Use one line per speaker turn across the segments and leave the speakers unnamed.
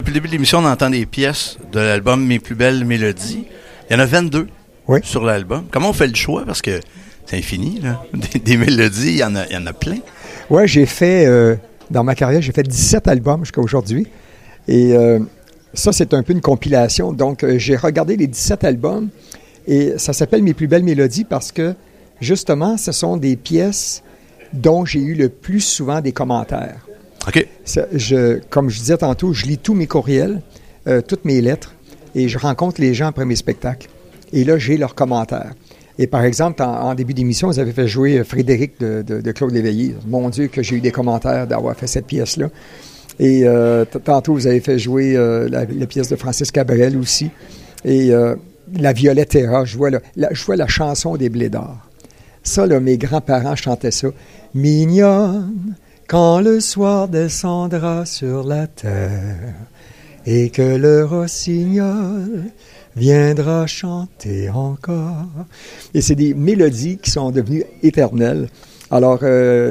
depuis le début de l'émission, on entend des pièces de l'album Mes plus belles mélodies. Il y en a 22 sur l'album. Comment on fait le choix? Parce que c'est infini, là. Des mélodies, il y en a plein.
Oui, j'ai fait, dans ma carrière, j'ai fait 17 albums jusqu'à aujourd'hui. Et ça, c'est un peu une compilation. Donc, j'ai regardé les 17 albums et ça s'appelle Mes plus belles mélodies parce que, justement, ce sont des pièces dont j'ai eu le plus souvent des commentaires.
OK.
Comme je disais tantôt, je lis tous mes courriels, toutes mes lettres, et je rencontre les gens après mes spectacles. Et là, j'ai leurs commentaires. Et par exemple, en début d'émission, vous avez fait jouer Frédéric de Claude Léveillé. Mon Dieu, que j'ai eu des commentaires d'avoir fait cette pièce-là. Et tantôt, vous avez fait jouer la pièce de Francis Cabrel aussi. Et la Violette Terra, je vois la chanson des Blédards. Ça, là, mes grands-parents chantaient ça. Mignonne, quand le soir descendra sur la terre et que le rossignol viendra chanter encore. Et c'est des mélodies qui sont devenues éternelles. Alors,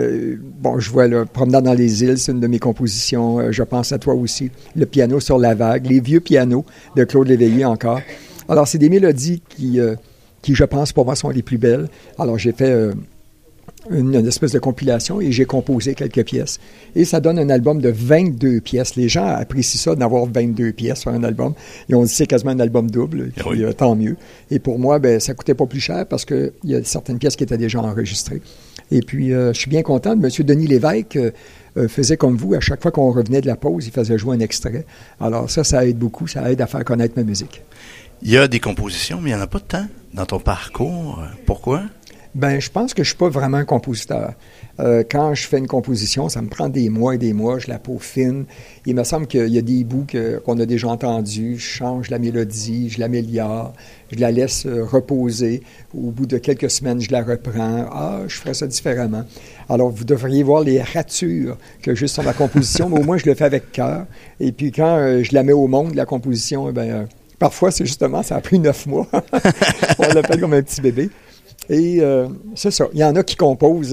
je vois le Promenade dans les îles, c'est une de mes compositions. Je pense à toi aussi. Le piano sur la vague, les vieux pianos de Claude Léveillé encore. Alors, c'est des mélodies qui, je pense, pour moi, sont les plus belles. Alors, j'ai fait une espèce de compilation et j'ai composé quelques pièces. Et ça donne un album de 22 pièces. Les gens apprécient ça, d'avoir 22 pièces sur un album. Ils ont dit c'est quasiment un album double, et puis, tant mieux. Et pour moi, ça coûtait pas plus cher parce qu'il y a certaines pièces qui étaient déjà enregistrées. Et puis, je suis bien content. M. Denis Lévesque faisait comme vous. À chaque fois qu'on revenait de la pause, il faisait jouer un extrait. Alors ça aide beaucoup. Ça aide à faire connaître ma musique.
Il y a des compositions, mais il n'y en a pas de temps dans ton parcours. Pourquoi?
Je pense que je ne suis pas vraiment un compositeur. Quand je fais une composition, ça me prend des mois et des mois, je la peaufine. Il me semble qu'il y a des bouts qu'on a déjà entendus, je change la mélodie, je l'améliore, je la laisse reposer. Au bout de quelques semaines, je la reprends. Je ferais ça différemment. Alors, vous devriez voir les ratures que j'ai sur ma composition, mais au moins, je le fais avec cœur. Et puis, quand je la mets au monde, la composition, parfois, c'est justement, ça a pris 9 mois. On l'appelle comme un petit bébé. Et c'est ça. Il y en a qui composent.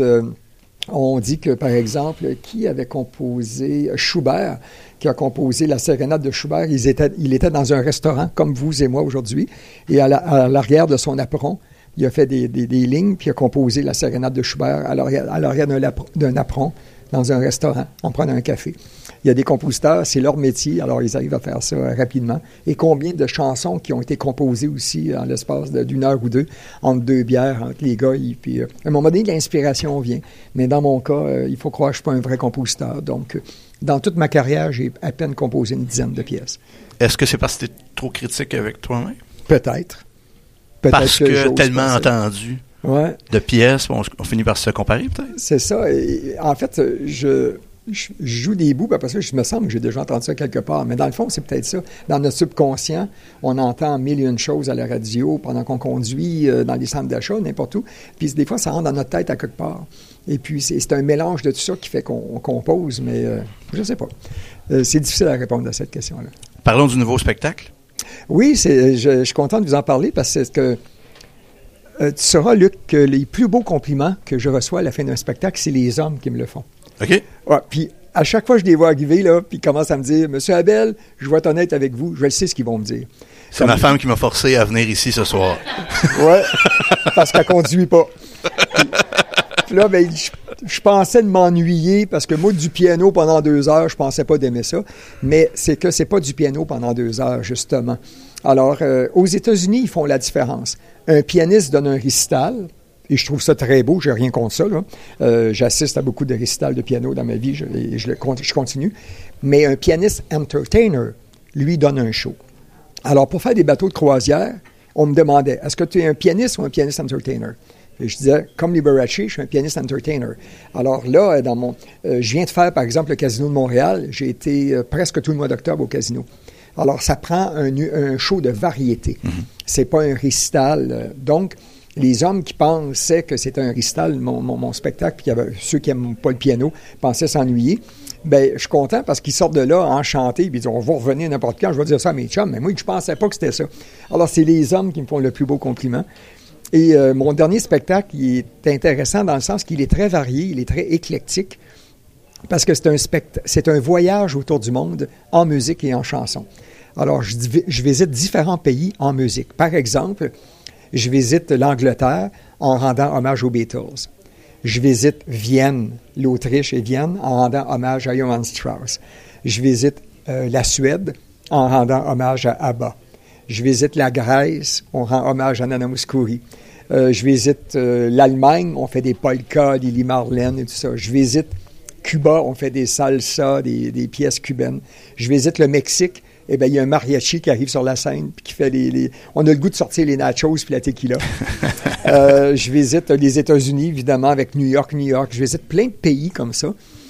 On dit que, par exemple, qui avait composé Schubert, qui a composé la sérénade de Schubert, il était dans un restaurant, comme vous et moi aujourd'hui, et à l'arrière de son apron, il a fait des lignes, puis il a composé la sérénade de Schubert à l'arrière d'un apron, dans un restaurant, en prenant un café. Il y a des compositeurs, c'est leur métier, alors ils arrivent à faire ça rapidement. Et combien de chansons qui ont été composées aussi en l'espace d'une heure ou deux, entre deux bières, entre les gars. Puis, à un moment donné, l'inspiration vient. Mais dans mon cas, il faut croire que je ne suis pas un vrai compositeur. Donc, dans toute ma carrière, j'ai à peine composé une dizaine de pièces.
Est-ce que c'est parce que tu es trop critique avec toi-même?
Peut-être.
Parce que tellement entendu de pièces, on finit par se comparer, peut-être?
C'est ça. Et, en fait, je joue des bouts, parce que je me semble que j'ai déjà entendu ça quelque part. Mais dans le fond, c'est peut-être ça. Dans notre subconscient, on entend mille et une choses à la radio, pendant qu'on conduit, dans les centres d'achat, n'importe où. Puis des fois, ça rentre dans notre tête à quelque part. Et puis, c'est un mélange de tout ça qui fait qu'on compose, mais je ne sais pas. C'est difficile à répondre à cette question-là.
Parlons du nouveau spectacle.
Oui, je suis content de vous en parler parce que tu sauras, Luc, que les plus beaux compliments que je reçois à la fin d'un spectacle, c'est les hommes qui me le font.
OK.
Ouais, puis à chaque fois que je les vois arriver, là, puis ils commencent à me dire « Monsieur Abel, je vais être honnête avec vous, je sais ce qu'ils vont me dire. »
C'est ma femme qui m'a forcé à venir ici ce soir.
Oui, parce qu'elle ne conduit pas. Puis là, je pensais de m'ennuyer parce que moi, du piano pendant 2 heures, je pensais pas d'aimer ça. Mais c'est que c'est pas du piano pendant 2 heures, justement. Alors, aux États-Unis, ils font la différence. Un pianiste donne un récital, et je trouve ça très beau, j'ai rien contre ça, là. J'assiste à beaucoup de récitals de piano dans ma vie, je continue. Mais un pianiste entertainer, lui, donne un show. Alors, pour faire des bateaux de croisière, on me demandait, est-ce que tu es un pianiste ou un pianiste entertainer? Et je disais, comme Liberace, je suis un pianiste entertainer. Alors là, je viens de faire, par exemple, le Casino de Montréal. J'ai été presque tout le mois d'octobre au Casino. Alors, ça prend un show de variété. Mm-hmm. C'est pas un récital. Donc, les hommes qui pensaient que c'était un récital, mon spectacle, puis ceux qui n'aiment pas le piano pensaient s'ennuyer. Bien, je suis content parce qu'ils sortent de là enchantés, puis ils disent, on va revenir n'importe quand, je vais dire ça à mes chums, mais moi, je ne pensais pas que c'était ça. Alors, c'est les hommes qui me font le plus beau compliment. Et mon dernier spectacle, il est intéressant dans le sens qu'il est très varié, il est très éclectique. parce que c'est un voyage autour du monde en musique et en chanson. Alors, je visite différents pays en musique. Par exemple, je visite l'Angleterre en rendant hommage aux Beatles. Je visite Vienne, l'Autriche et Vienne, en rendant hommage à Johann Strauss. Je visite la Suède en rendant hommage à ABBA. Je visite la Grèce, on rend hommage à Nana Mouskouri. Je visite l'Allemagne, on fait des polkas, des Lili Marlène et tout ça. Je visite Cuba, on fait des salsa, des pièces cubaines. Je visite le Mexique, eh bien, il y a un mariachi qui arrive sur la scène puis qui fait on a le goût de sortir les nachos puis la tequila. Je visite les États-Unis, évidemment, avec New York. Je visite plein de pays comme ça.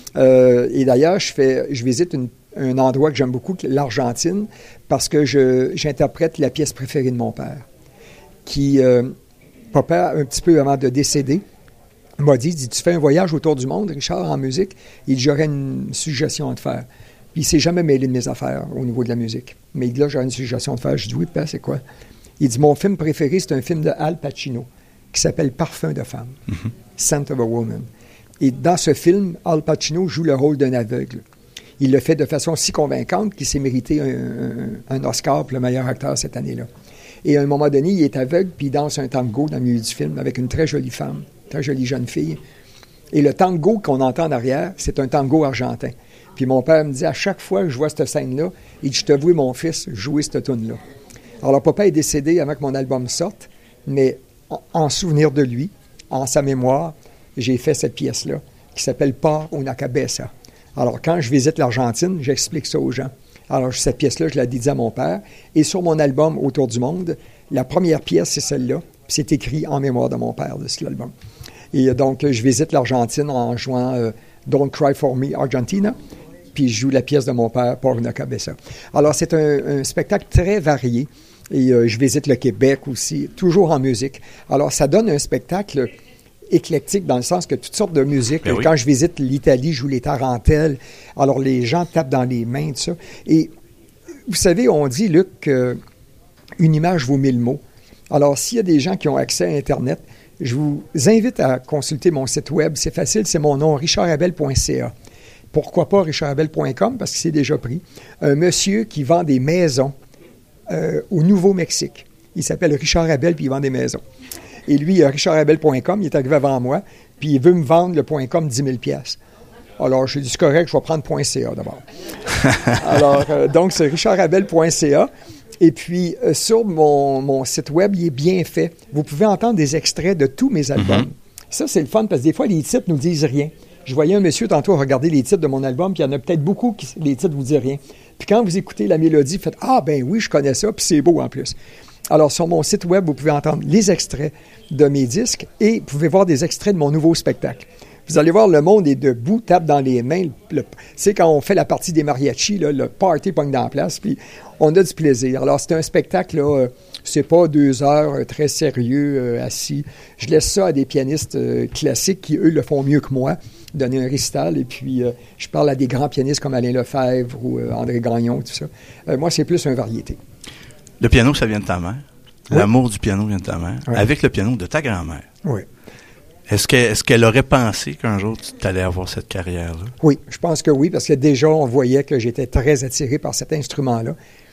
Et d'ailleurs, je visite un endroit que j'aime beaucoup, l'Argentine, parce que j'interprète la pièce préférée de mon père, qui, papa, un petit peu avant de décéder, m'a dit, tu fais un voyage autour du monde, Richard, en musique, j'aurais une suggestion à te faire. Puis il ne s'est jamais mêlé de mes affaires au niveau de la musique. Mais là, j'aurais une suggestion à te faire. Je dis, oui, papa, c'est quoi? Il dit, mon film préféré, c'est un film de Al Pacino qui s'appelle Parfum de femme, Scent of a Woman. Et dans ce film, Al Pacino joue le rôle d'un aveugle. Il le fait de façon si convaincante qu'il s'est mérité un Oscar pour le meilleur acteur cette année-là. Et à un moment donné, il est aveugle, puis il danse un tango dans le milieu du film avec une très jolie femme, très jolie jeune fille. Et le tango qu'on entend en arrière, c'est un tango argentin. Puis mon père me dit, à chaque fois que je vois cette scène-là, il dit, je te vois, mon fils, jouer cette tune-là. Alors, papa est décédé avant que mon album sorte, mais en souvenir de lui, en sa mémoire, j'ai fait cette pièce-là, qui s'appelle Pas una cabeza. Alors, quand je visite l'Argentine, j'explique ça aux gens. Alors, cette pièce-là, je la dédie à mon père. Et sur mon album Autour du monde, la première pièce, c'est celle-là. Puis c'est écrit en mémoire de mon père, de cet album. Et donc, je visite l'Argentine en jouant Don't Cry for Me, Argentina. Puis je joue la pièce de mon père, Por una cabeza. Alors, c'est un spectacle très varié. Et je visite le Québec aussi, toujours en musique. Alors, ça donne un spectacle éclectique dans le sens que toutes sortes de musique.
Ben oui.
Quand je visite l'Italie, je joue les tarentelles. Alors, les gens tapent dans les mains, tout ça. Et vous savez, on dit, Luc, qu'une image vaut 1000 mots. Alors, s'il y a des gens qui ont accès à Internet, je vous invite à consulter mon site web. C'est facile, c'est mon nom, richardabel.ca. Pourquoi pas richardabel.com, parce que c'est déjà pris. Un monsieur qui vend des maisons au Nouveau-Mexique. Il s'appelle Richard Abel, puis il vend des maisons. Et lui, richardabel.com, il est arrivé avant moi, puis il veut me vendre le .com 10 000 $. Alors, je lui ai dit, c'est correct, je vais prendre .ca d'abord. Alors, donc, c'est richardabel.ca. Et puis, sur mon site web, il est bien fait. Vous pouvez entendre des extraits de tous mes albums. Ça, c'est le fun, parce que des fois, les titres nous disent rien. Je voyais un monsieur tantôt regarder les titres de mon album, puis il y en a peut-être beaucoup qui les titres ne vous disent rien. Puis quand vous écoutez la mélodie, vous faites « Ah, ben oui, je connais ça, puis c'est beau en plus ». Alors, sur mon site web, vous pouvez entendre les extraits de mes disques et vous pouvez voir des extraits de mon nouveau spectacle. Vous allez voir, le monde est debout, tape dans les mains. C'est quand on fait la partie des mariachis, là, le party pogne dans la place, puis on a du plaisir. Alors, c'est un spectacle, là, c'est pas 2 heures très sérieux, assis. Je laisse ça à des pianistes classiques qui, eux, le font mieux que moi, donner un récital. Et puis, je parle à des grands pianistes comme Alain Lefebvre ou André Gagnon, tout ça. Moi, c'est plus un variété.
Le piano, ça vient de ta mère. Oui. L'amour du piano vient de ta mère.
Oui.
Avec le piano de ta grand-mère.
Oui.
Est-ce qu'elle aurait pensé qu'un jour, tu allais avoir cette carrière-là?
Oui, je pense que oui, parce que déjà, on voyait que j'étais très attiré par cet instrument-là.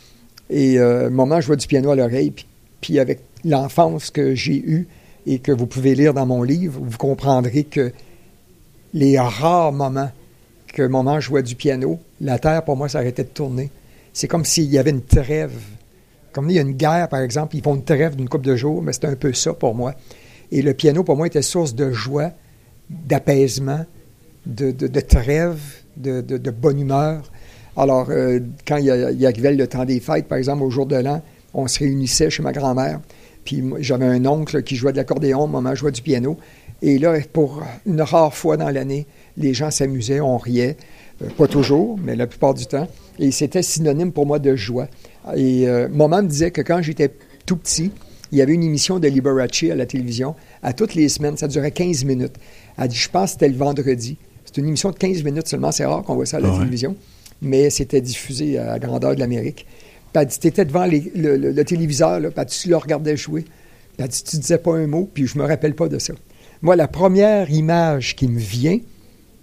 Et au moment où je vois du piano à l'oreille, puis avec l'enfance que j'ai eue et que vous pouvez lire dans mon livre, vous comprendrez que les rares moments que moment je jouais du piano, la terre, pour moi, s'arrêtait de tourner. C'est comme s'il y avait une trêve. Comme il y a une guerre, par exemple, ils font une trêve d'une couple de jours, mais c'est un peu ça pour moi. Et le piano, pour moi, était source de joie, d'apaisement, de trêve, de bonne humeur. Alors, quand il arrivait le temps des fêtes, par exemple, au jour de l'an, on se réunissait chez ma grand-mère. Puis moi, j'avais un oncle qui jouait de l'accordéon, maman jouait du piano. Et là, pour une rare fois dans l'année, les gens s'amusaient, on riait. Pas toujours, mais la plupart du temps. Et c'était synonyme pour moi de joie. Et maman me disait que quand j'étais tout petit, il y avait une émission de Liberace à la télévision. À toutes les semaines, ça durait 15 minutes. Elle dit, je pense que c'était le vendredi. C'est une émission de 15 minutes seulement. C'est rare qu'on voit ça à la télévision. Mais c'était diffusé à la grandeur de l'Amérique. Puis elle dit, tu étais devant le téléviseur, là, puis tu le regardais jouer. Puis elle dit, tu disais pas un mot, puis je me rappelle pas de ça. Moi, la première image qui me vient,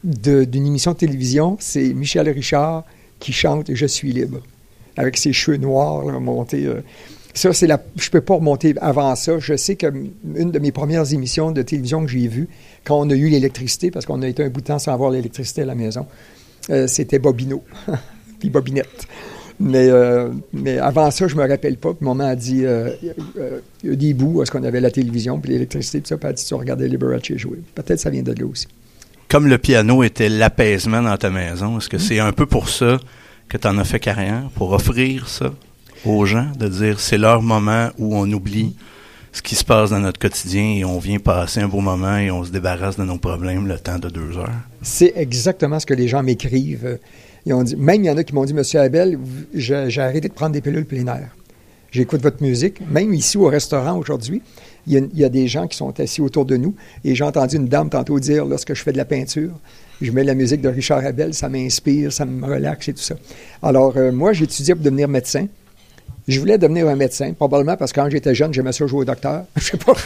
d'une émission de télévision, c'est Michel Richard qui chante « Je suis libre », avec ses cheveux noirs là, montés. Ça, je peux pas remonter avant ça. Je sais qu'une de mes premières émissions de télévision que j'ai vues, quand on a eu l'électricité, parce qu'on a été un bout de temps sans avoir l'électricité à la maison, c'était Bobino, puis Bobinette. Mais avant ça, je me rappelle pas. Puis maman a dit, il y a des bouts où est-ce qu'on avait la télévision, puis l'électricité, puis ça, puis elle a dit, tu regardais Liberace jouer. Peut-être ça vient de là aussi.
Comme le piano était l'apaisement dans ta maison, est-ce que c'est un peu pour ça que tu en as fait carrière, pour offrir ça aux gens, de dire c'est leur moment où on oublie ce qui se passe dans notre quotidien et on vient passer un beau moment et on se débarrasse de nos problèmes le temps de 2 heures?
C'est exactement ce que les gens m'écrivent. Ils ont dit, même il y en a qui m'ont dit, Monsieur Abel, j'ai arrêté de prendre des pilules plein-air. J'écoute votre musique. Même ici au restaurant aujourd'hui, il y a des gens qui sont assis autour de nous et j'ai entendu une dame tantôt dire, lorsque je fais de la peinture, je mets la musique de Richard Abel, ça m'inspire, ça me relaxe et tout ça. Alors, moi, j'ai étudié pour devenir médecin. Je voulais devenir un médecin, probablement parce que quand j'étais jeune, j'aimais ça jouer au docteur. Je sais pas.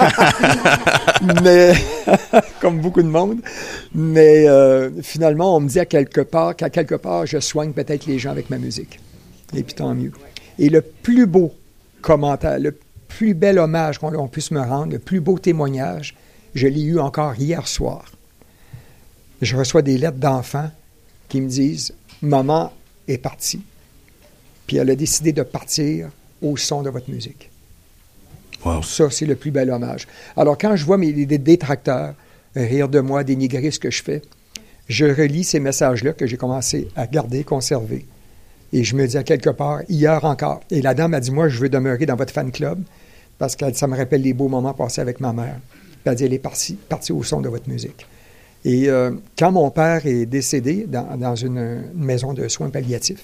Mais, comme beaucoup de monde. Mais finalement, on me dit qu'à quelque part, je soigne peut-être les gens avec ma musique. Et puis tant mieux. Et le plus beau commentaire, le plus bel hommage qu'on puisse me rendre, le plus beau témoignage, je l'ai eu encore hier soir. Je reçois des lettres d'enfants qui me disent « Maman est partie. Puis elle a décidé de partir au son de votre musique. » Wow. Ça, c'est le plus bel hommage. Alors, quand je vois des détracteurs rire de moi, dénigrer ce que je fais, je relis ces messages-là que j'ai commencé à garder, conserver. Et je me dis à quelque part, hier encore, et la dame a dit, moi, je veux demeurer dans votre fan club parce que ça me rappelle les beaux moments passés avec ma mère. Puis elle dit, elle est partie au son de votre musique. Et quand mon père est décédé dans une maison de soins palliatifs,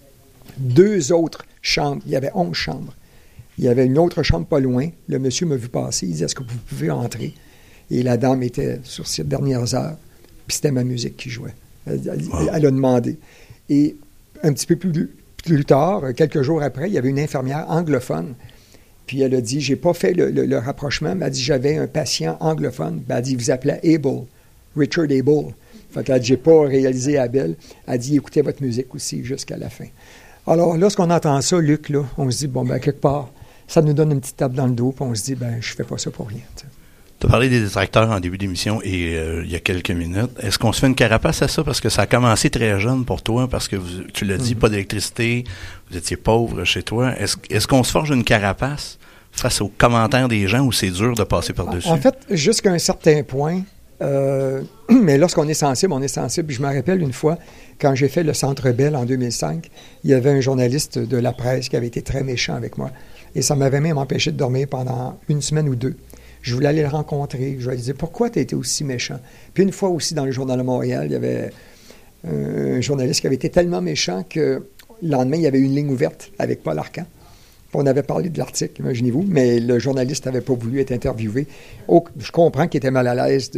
2 autres chambres, il y avait 11 chambres. Il y avait une autre chambre pas loin. Le monsieur m'a vu passer. Il dit, est-ce que vous pouvez entrer? Et la dame était sur ces dernières heures. Puis c'était ma musique qui jouait. Elle a demandé. Et un petit peu plus tard, quelques jours après, il y avait une infirmière anglophone. Puis elle a dit, j'ai pas fait le rapprochement, mais elle a dit, j'avais un patient anglophone. Elle a dit, il vous appelait Abel, Richard Abel. Fait qu'elle a dit, j'ai pas réalisé Abel. Elle a dit, écoutez votre musique aussi jusqu'à la fin. Alors, lorsqu'on entend ça, Luc, là, on se dit, bon, ben quelque part, ça nous donne une petite tape dans le dos, puis on se dit, ben je fais pas ça pour rien.
Tu as parlé des détracteurs en début d'émission et il y a quelques minutes. Est-ce qu'on se fait une carapace à ça? Parce que ça a commencé très jeune pour toi, parce que tu l'as dit, pas d'électricité, vous étiez pauvre chez toi. Est-ce qu'on se forge une carapace face aux commentaires des gens où c'est dur de passer par-dessus?
En fait, jusqu'à un certain point, mais lorsqu'on est sensible, on est sensible. Je me rappelle une fois, quand j'ai fait le Centre Bell en 2005, il y avait un journaliste de la presse qui avait été très méchant avec moi. Et ça m'avait même empêché de dormir pendant 1 semaine ou 2. Je voulais aller le rencontrer. Je lui disais, pourquoi tu as été aussi méchant? Puis une fois aussi, dans le Journal de Montréal, il y avait un journaliste qui avait été tellement méchant que le lendemain, il y avait une ligne ouverte avec Paul Arcand. On avait parlé de l'article, imaginez-vous, mais le journaliste n'avait pas voulu être interviewé. Je comprends qu'il était mal à l'aise.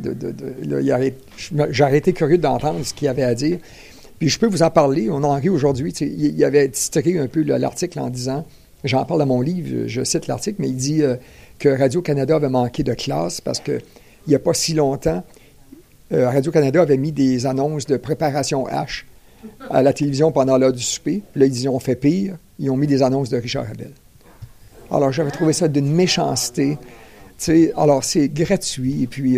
J'aurais été curieux d'entendre ce qu'il avait à dire. Puis je peux vous en parler, on en rit aujourd'hui. Il avait titré un peu l'article en disant, j'en parle dans mon livre, je cite l'article, mais il dit que Radio-Canada avait manqué de classe parce qu'il n'y a pas si longtemps, Radio-Canada avait mis des annonces de préparation H à la télévision pendant l'heure du souper. Puis là, ils disaient, on fait pire. Ils ont mis des annonces de Richard Abel. Alors, j'avais trouvé ça d'une méchanceté. Alors, c'est gratuit. Et puis,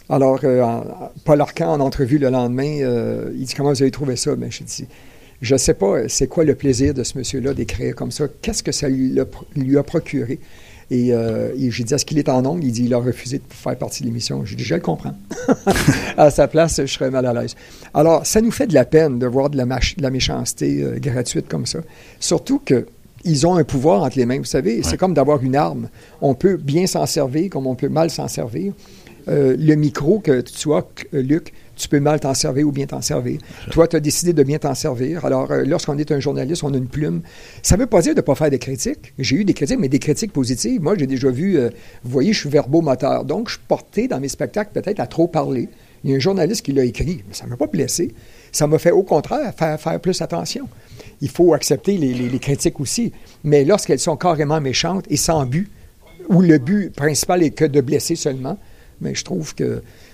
Paul Arcand, en entrevue le lendemain, il dit, comment vous avez trouvé ça? Ben, je dis, je ne sais pas c'est quoi le plaisir de ce monsieur-là d'écrire comme ça. Qu'est-ce que ça lui a procuré? Et j'ai dit, est-ce qu'il est en ongle? Il dit, il a refusé de faire partie de l'émission. J'ai dit, je le comprends. À sa place, je serais mal à l'aise. Alors, ça nous fait de la peine de voir de la méchanceté gratuite comme ça. Surtout qu'ils ont un pouvoir entre les mains. Vous savez, c'est comme d'avoir une arme. On peut bien s'en servir comme on peut mal s'en servir. Le micro que tu as, Luc, tu peux mal t'en servir ou bien t'en servir. Toi, tu as décidé de bien t'en servir. Alors, lorsqu'on est un journaliste, on a une plume. Ça ne veut pas dire de ne pas faire des critiques. J'ai eu des critiques, mais des critiques positives. Moi, j'ai déjà vu, vous voyez, je suis verbomoteur. Donc, je suis porté dans mes spectacles peut-être à trop parler. Il y a un journaliste qui l'a écrit, mais ça ne m'a pas blessé. Ça m'a fait, au contraire, faire plus attention. Il faut accepter les critiques aussi. Mais lorsqu'elles sont carrément méchantes et sans but, où le but principal est que de blesser seulement, mais je trouve que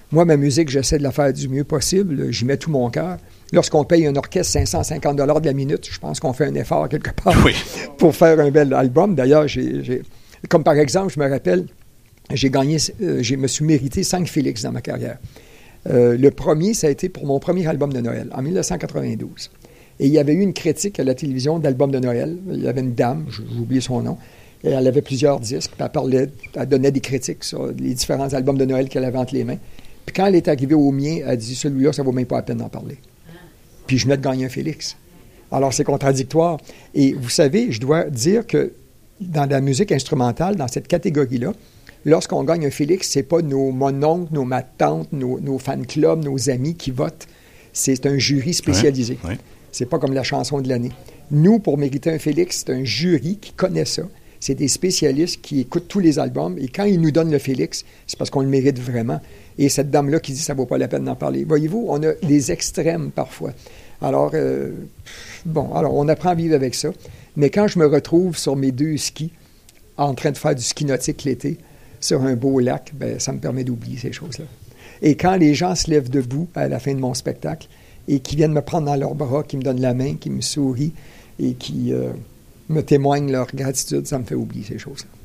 Moi, ma musique, j'essaie de la faire du mieux possible. J'y mets tout mon cœur. Lorsqu'on paye un orchestre 550 $ de la minute, je pense qu'on fait un effort quelque part pour faire un bel album. D'ailleurs, comme par exemple, je me rappelle, je me suis mérité 5 Félix dans ma carrière. Le premier, ça a été pour mon premier album de Noël, en 1992. Et il y avait eu une critique à la télévision d'album de Noël. Il y avait une dame, j'ai oublié son nom, et elle avait plusieurs disques, puis elle donnait des critiques sur les différents albums de Noël qu'elle avait entre les mains. Puis quand elle est arrivée au mien, elle dit « Celui-là, ça vaut même pas la peine d'en parler. » Puis je venais de gagner un Félix. Alors, c'est contradictoire. Et vous savez, je dois dire que dans la musique instrumentale, dans cette catégorie-là, lorsqu'on gagne un Félix, c'est pas nos mononcles, nos matantes, nos fan clubs, nos amis qui votent. C'est un jury spécialisé.
Oui.
C'est pas comme la chanson de l'année. Nous, pour mériter un Félix, c'est un jury qui connaît ça. C'est des spécialistes qui écoutent tous les albums. Et quand ils nous donnent le Félix, c'est parce qu'on le mérite vraiment. Et cette dame-là qui dit « ça vaut pas la peine d'en parler ». Voyez-vous, on a des extrêmes parfois. Alors, alors on apprend à vivre avec ça. Mais quand je me retrouve sur mes 2 skis, en train de faire du ski nautique l'été, sur un beau lac, ça me permet d'oublier ces choses-là. Et quand les gens se lèvent debout à la fin de mon spectacle et qui viennent me prendre dans leurs bras, qui me donnent la main, qui me sourient et qui me témoignent leur gratitude, ça me fait oublier ces choses-là.